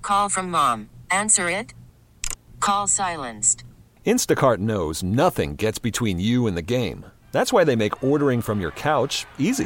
Call from mom. Answer it. Call silenced. Instacart knows nothing gets between you and the game. That's why they make ordering from your couch easy.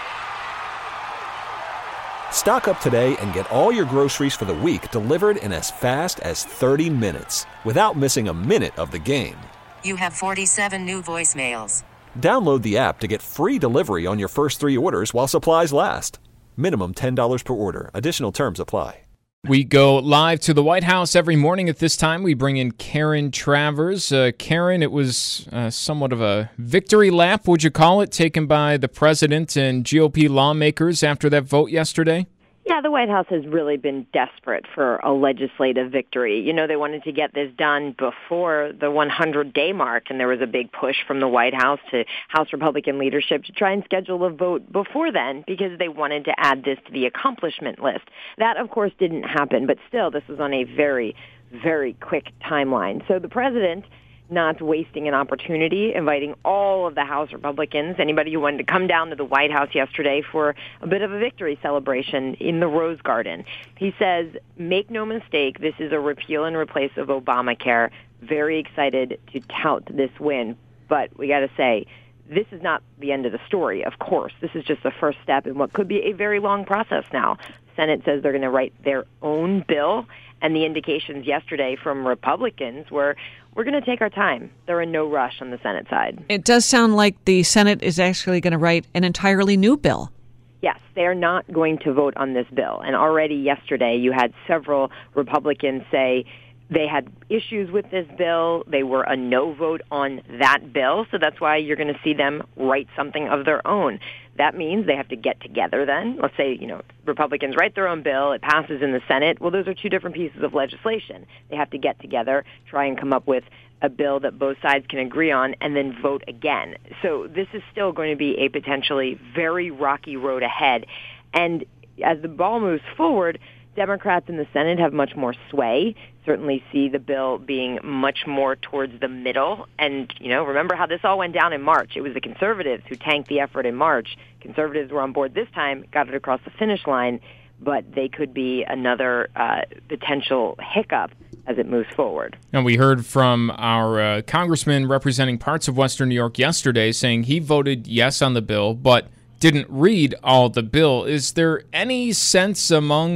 Stock up today and get all your groceries for the week delivered in as fast as 30 minutes without missing a minute of the game. You have 47 new voicemails. Download the app to get free delivery on your first 3 orders while supplies last. Minimum $10 per order. Additional terms apply. We go live to the White House every morning at this time. We bring in Karen Travers. Karen, it was somewhat of a victory lap, would you call it, taken by the president and GOP lawmakers after that vote yesterday? Yeah, the White House has really been desperate for a legislative victory. You know, they wanted to get this done before the 100-day mark, and there was a big push from the White House to House Republican leadership to try and schedule a vote before then because they wanted to add this to the accomplishment list. That, of course, didn't happen, but still, this was on a very, very quick timeline. So the president, not wasting an opportunity, inviting all of the House Republicans, anybody who wanted to come down to the White House yesterday for a bit of a victory celebration in the Rose Garden. He says, make no mistake, this is a repeal and replace of Obamacare. Very excited to tout this win. But we got to say, this is not the end of the story, of course. This is just the first step in what could be a very long process now. The Senate says they're going to write their own bill, and the indications yesterday from Republicans were, we're going to take our time. They're in no rush on the Senate side. It does sound like the Senate is actually going to write an entirely new bill. Yes, they're not going to vote on this bill. And already yesterday you had several Republicans say they had issues with this bill. They were a no vote on that bill. So that's why you're going to see them write something of their own. That means they have to get together then. Let's say, Republicans write their own bill. It passes in the Senate. Well, those are two different pieces of legislation. They have to get together, try and come up with a bill that both sides can agree on, and then vote again. So this is still going to be a potentially very rocky road ahead. And as the ball moves forward, Democrats in the Senate have much more sway, certainly see the bill being much more towards the middle. And, remember how this all went down in March. It was the conservatives who tanked the effort in March. Conservatives were on board this time, got it across the finish line, but they could be another potential hiccup as it moves forward. And we heard from our congressman representing parts of Western New York yesterday saying he voted yes on the bill, but didn't read all the bill. Is there any sense among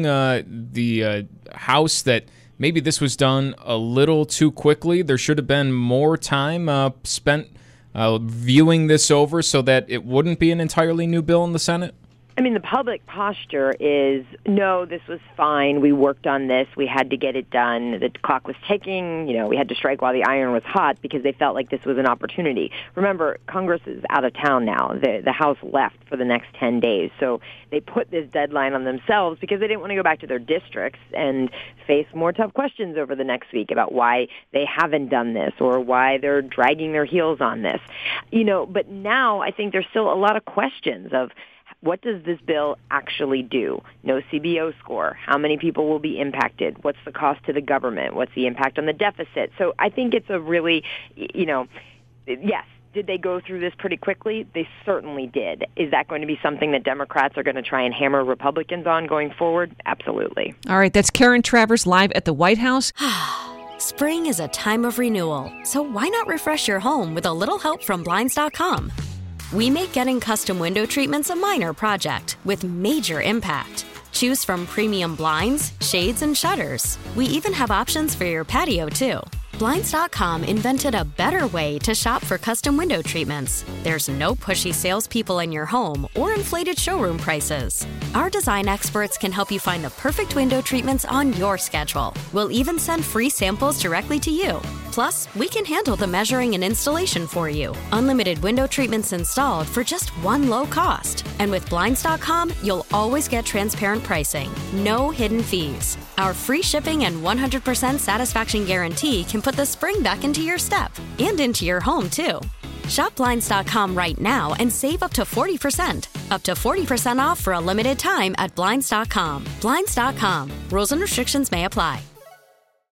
the House that maybe this was done a little too quickly? There should have been more time spent viewing this over so that it wouldn't be an entirely new bill in the Senate? I mean, the public posture is, no, this was fine. We worked on this. We had to get it done. The clock was ticking. We had to strike while the iron was hot because they felt like this was an opportunity. Remember, Congress is out of town now. The House left for the next 10 days. So they put this deadline on themselves because they didn't want to go back to their districts and face more tough questions over the next week about why they haven't done this or why they're dragging their heels on this. But now I think there's still a lot of questions of, what does this bill actually do? No CBO score. How many people will be impacted? What's the cost to the government? What's the impact on the deficit? So I think it's a really, yes, did they go through this pretty quickly? They certainly did. Is that going to be something that Democrats are going to try and hammer Republicans on going forward? Absolutely. All right, that's Karen Travers live at the White House. Spring is a time of renewal, so why not refresh your home with a little help from Blinds.com? We make getting custom window treatments a minor project with major impact. Choose from premium blinds, shades, and shutters. We even have options for your patio, too. Blinds.com invented a better way to shop for custom window treatments. There's no pushy salespeople in your home or inflated showroom prices. Our design experts can help you find the perfect window treatments on your schedule. We'll even send free samples directly to you. Plus, we can handle the measuring and installation for you. Unlimited window treatments installed for just one low cost. And with Blinds.com, you'll always get transparent pricing. No hidden fees. Our free shipping and 100% satisfaction guarantee can put the spring back into your step and into your home, too. Shop Blinds.com right now and save up to 40%. Up to 40% off for a limited time at Blinds.com. Blinds.com. Rules and restrictions may apply.